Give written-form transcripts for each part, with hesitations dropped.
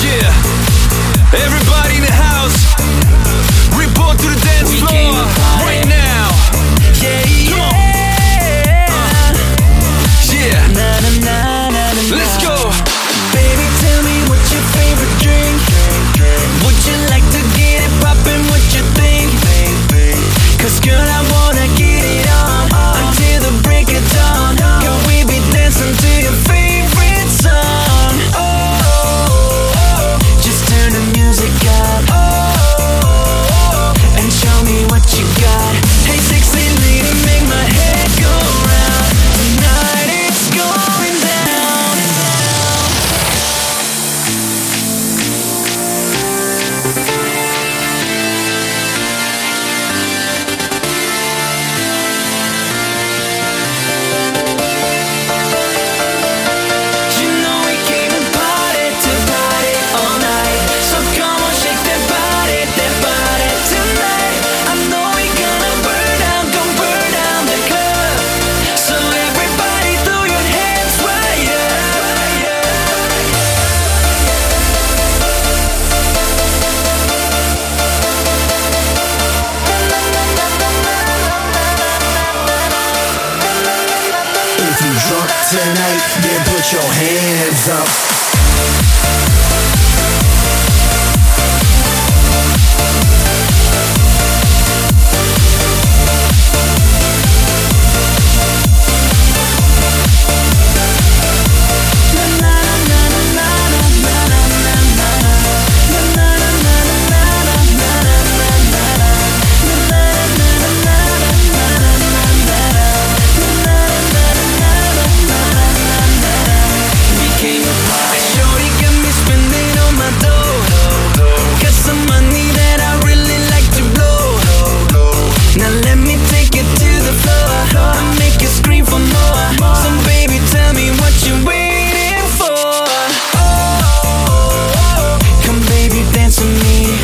Yeah, everybody in the house, report to the dance floor right now. Yeah, yeah. Yeah. Let's go. Baby, tell me what's your favorite drink? Would you like to get it poppin'? What you think? Cause girl, I wanna get it on until the break of dawn. Girl, we be dancing to your favorite song. Oh, just turn the music up. And show me what you got. Hey, sexy lady, make my head go round. Tonight it's going down. You know we came to party all night. So come on, shake that body tonight. I know we gonna burn down the club. So everybody throw your hands right up. If you drunk tonight, then put your hands up. Shorty got me spending all my dough. Got some money that I really like to blow. Now let me take it to the floor and make you scream for more. So baby, tell me what you waiting for. Come baby, dance with me.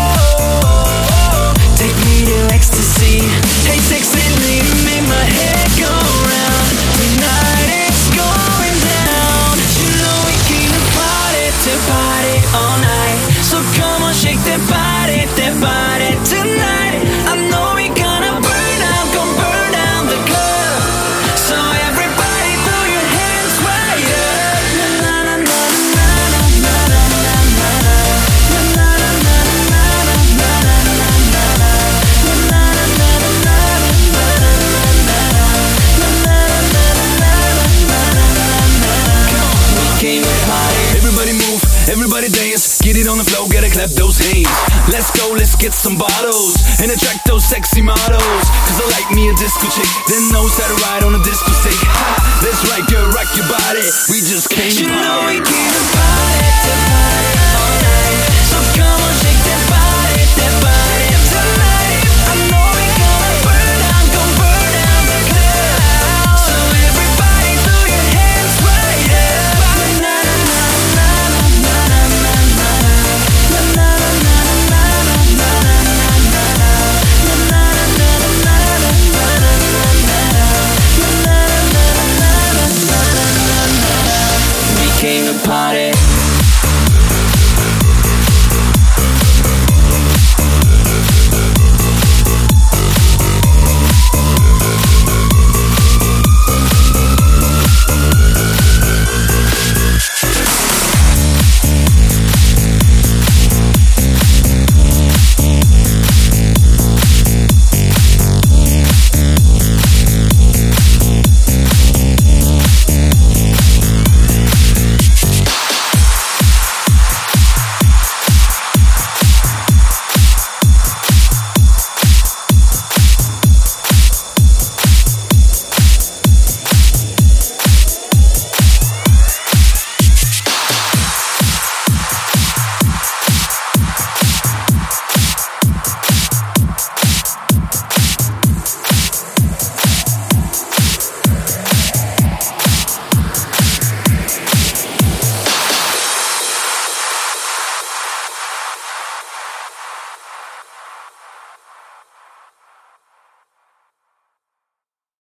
Take me to ecstasy. Hey, sexy lady, make my head go round. Tonight it's going down. You know we came to party all night. So come on, shake that body tonight. I know we gonna burn down the club. So everybody throw your hands right up. Na na na na na na na na na na na na we came to party. Everybody move, everybody dance, get it on the floor, gotta clap those hands. Let's go, let's get some bottles and attract those sexy models. Cause I like me a disco chick that knows how to ride on a disco stick. Ha, that's right, girl, rock your body. We just came You to know we party. came to party all night. So come on, shake that body tonight. I know we gonna burn down the club. So everybody throw your hands right up. Na na na na na na na na na na na We came to party.